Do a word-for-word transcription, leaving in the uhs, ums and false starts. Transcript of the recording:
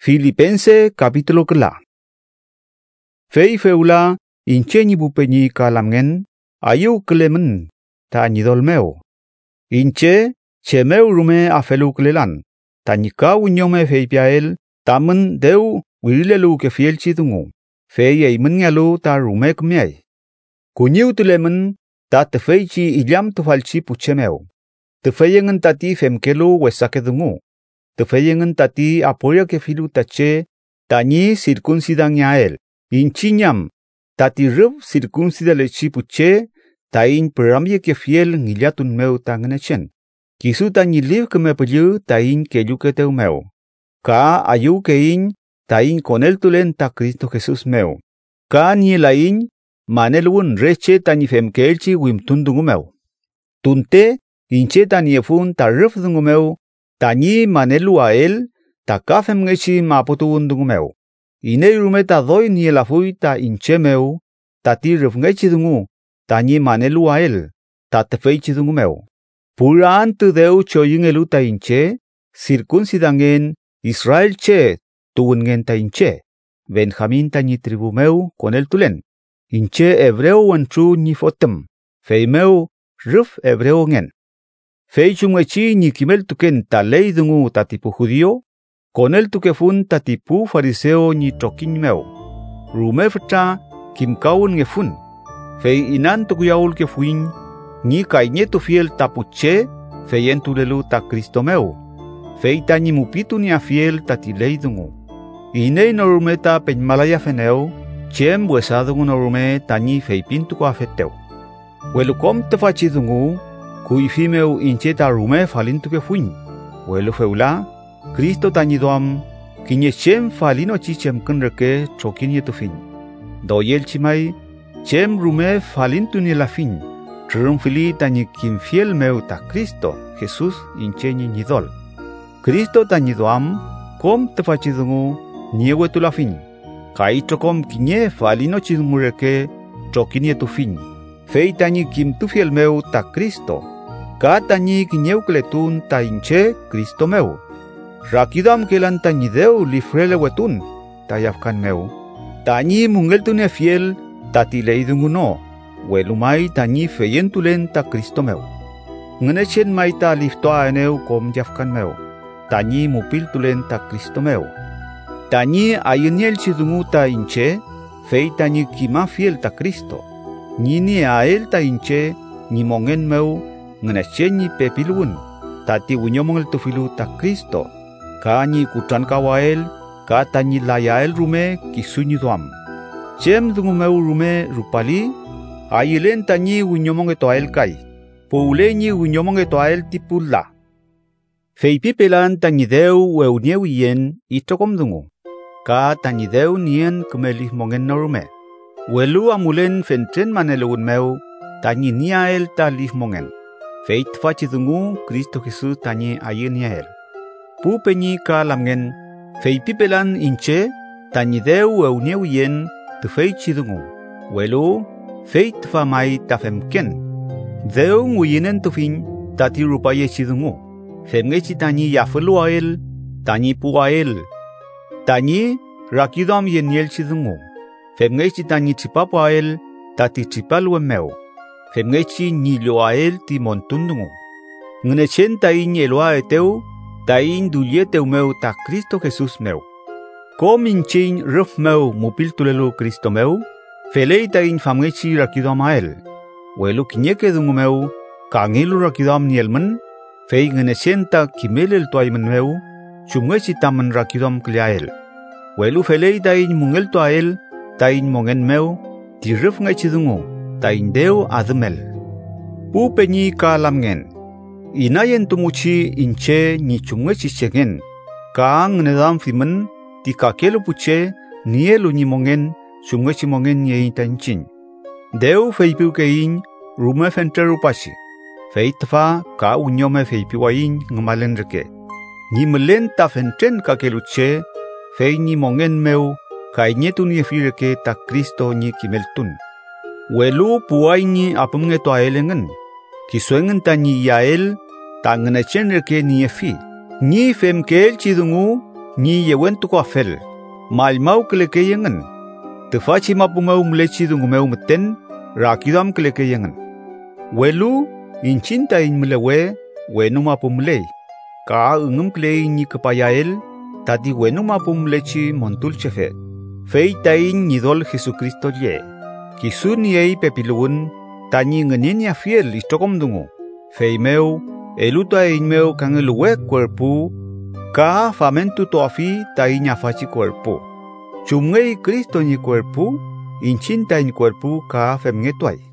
Filipenses capítulo kela. Fei feula inche bupenyi kalamngen ayu klemen ta nyidolmeo. Inche chemeu rume afelu klelan. Tanyika unyome fei piael tamen deu wililelu ke fiel chidungu. Fei eimen ngalu ta rume kmiai. Kunyiu tulemen ta tefei chi ilyam tufalchi puchemeo. Tefeyengen tati femkelu wesakedungu. Tefeyengen tati apoya ke filu tache tanyi circuncidang yael. Inchinyam tati rub circuncida lechi puche tain peramye ke fiel ngilyatun meu tangenechen. Kisu tanyi liv keme pelyu tain kelu keteu meu. Ka ayu kein tain konel tulen ta Cristo Jesus meu. Ka ni lain manelun reche tanyi femkelchi wimtundungu meu. Tunte inche tanyi efun ta ruf dungu meu. Tanyi manelu ael ta kafem ngechi maputu undungu meu. Ine rume ta doi ni elafui ta inche meu. Tati ruf ngechi dungu. Tanyi manelu ael ta tefeichi dungu meu. Puraan tu deu choying elu ta inche. Circuncidangen Israel che tuungen ta inche. Benjamin tanyi tribu meu konel tulen. Inche hebreo wantru ni fotem. Fei meu ruf hebreo ngen. Fei chungechi ni kimel tuken ta ley dungu tatipu judio, konel tukefun tatipu fariseo ni trokin meu. Rume fta kimkaun ngefun. Fei inan tukuyaul kefuin, ni kainye tu fiel tapuche, feyen tulelu ta Cristo meu. Fei ta ni mupitu ni afiel tati ley dungu. Inei no rume ta penmalaya feneo, chem buesa dungu no rume ta ni fei pintu ko afeteu. Welukom te fachi dungu, kui fimeu inche ta rume falintu ke fuin. Welu feula, Cristo tañidoam, kinye chem falino chi chem kenreke chokinye tu fin. Doyel chimai, chem rume falintu ni la fin. Trum fili tañi kim fiel meu ta Cristo, Jesus inche ni nidol. Cristo tañidoam, kom te fachidungu, niewe tu la fin. Kai chokom kinye falino chidungureke chokinye tu fin. Fei tañi kim tu fiel meu ta Cristo. Ka tanyi kinyeu kletun ta inche Cristo meu. Rakidam kelan tanyi deu lifrele wetun ta yafkan meu. Tanyi mungel tune fiel tati leidungu no. Welumai tanyi feyentulen ta Cristo meu. Ngenechen mai ta liftoa eneu kom yafkan meu. Tanyi mupil tulen ta Cristo meu. Tanyi ayeniel chidungu ta inche. Fei tanyi kima fiel ta Cristo. Nini ael ta inche ni mongen meu. Ngenechen ni pepilun, tati unyomongel tufilu ta Cristo, ka ni kutran kawael, ka tanyi layael rume kisunyi duam. Chem dungu meu rume rupali, ayilen tanyi unyomonge toael kai, poule ni unyomonge toael tipula. Feipi pelan tanyi deu weunyew yen itokom dungu, ka tanyi deu nien kemelih mongen no rume. Welu amulen fentren manelun meu, tanyi niael ta lih mongen. Feit fachidungu Cristo Jesus tanyi ayeniael. Pu penyi ka lamngen, fei pipelan inche, tanyi deu euneu yen, tu fei chidungu. Welu, fei tfa mai tafemken. Deu nguyinen tu fin, tati rupaye chidungu. Femgechi tanyi yafelu ael, tanyi pu ael. Tanyi rakidam yeniel chidungu. Femgechi tanyi tripapu ael, tati tripalu emeu. Femgechi ni loael ti montundungu. Ngenechen tain eloa eteu, tain dulye teu meu ta Cristo Jesus meu. Kom inchin ruf meu mupil tulelu Cristo meu, felei tain famgechi rakidam ael. Welu kinyeke dungu meu, kangelu rakidam nielmen, fei ngenechen ta kimelel toaimen meu, chumgechi tamen rakidam kliael. Welu felei tain mungel toael, tain mongen meu, ti ruf ngechi dungu. Tain deu admel. Pu penyi ka lamngen. Inayen tumuchi inche ni chunge chichegen. Ka ngenedam fimen ti kakelu puche nielu ni mongen chunge chimongen ye tanchin. Deu feipiu kein rume fenter rupashi. Feitfa ka unyome feipiu ain ngmalen reke. Ni melen ta fenten kakeluche fei ni mongen meu ka inyetu ni fireke ta Cristo ni kimeltun. Welu puai ni apem nge toaelengen. Kisuengen ta ni yael, ta ngenechen reke ni efi. Ni femkel chidungu, Ni yewen tu ko fel. Mal mau kelekeyengen. Tefachi mapumau mlechi dungumeu meten. Rakidam kelekeyengen. Welu incinta in melewe. Wenu mapumlei. Ka ungem klei ni kepayael. Tadi wenu mapumlechi montul chefe. Fei tain nidol Jesucristo ye. Kisun yei pepilun. Tani ngeninia fiel istokom dungu. Fei meu. Eluta in meu kangeluwe cuerpo. Ka famentu toafi tainya faci cuerpo. Chumngei Cristo ni cuerpo. Incinta in cuerpo ka femngetuai.